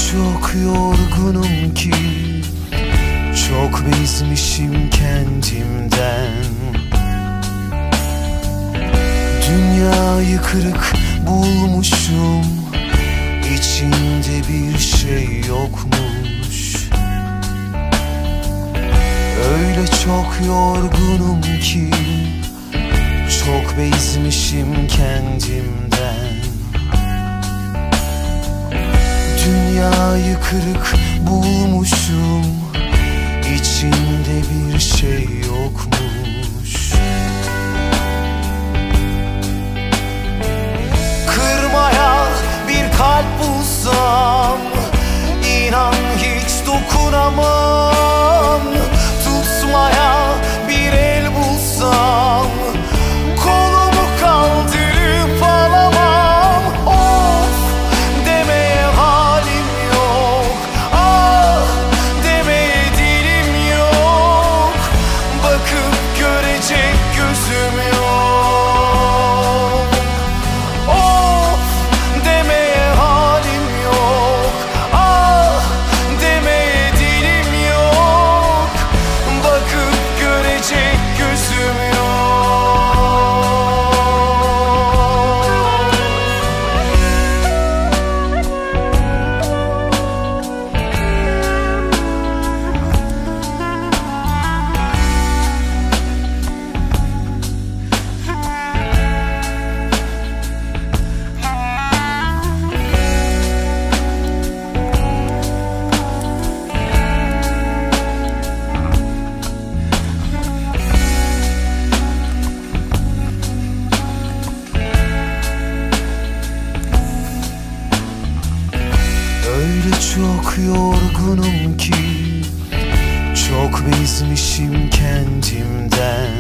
çok yorgunum ki, çok bezmişim kendimden. Dünyayı kırık bulmuşum, içinde bir şey yokmuş. Öyle çok yorgunum ki, çok bezmişim kendimden. Dünyayı kırık bulmuşum, içinde bir şey yokmuş. Kırmaya bir kalp bulsam, inan hiç dokunamam. Tutmaya bir el bulsam, kolumu kaldırıp alamam. Of demeye halim yok, ah demeye dilim yok. Bakıp görecek gözüm yok. Of demeye halim yok, ah demeye dilim yok. Bakıp görecek gözüm yok. Öyle çok yorgunum ki, çok bezmişim kendimden.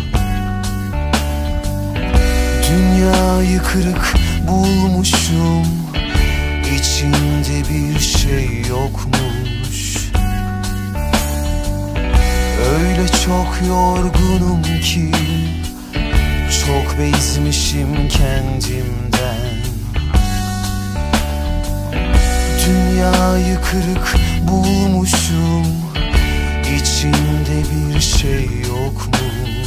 Dünyayı kırık bulmuşum, içinde bir şey yokmuş. Öyle çok yorgunum ki, çok bezmişim kendimden. Dünyayı kırık bulmuşum, içinde bir şey yokmuş.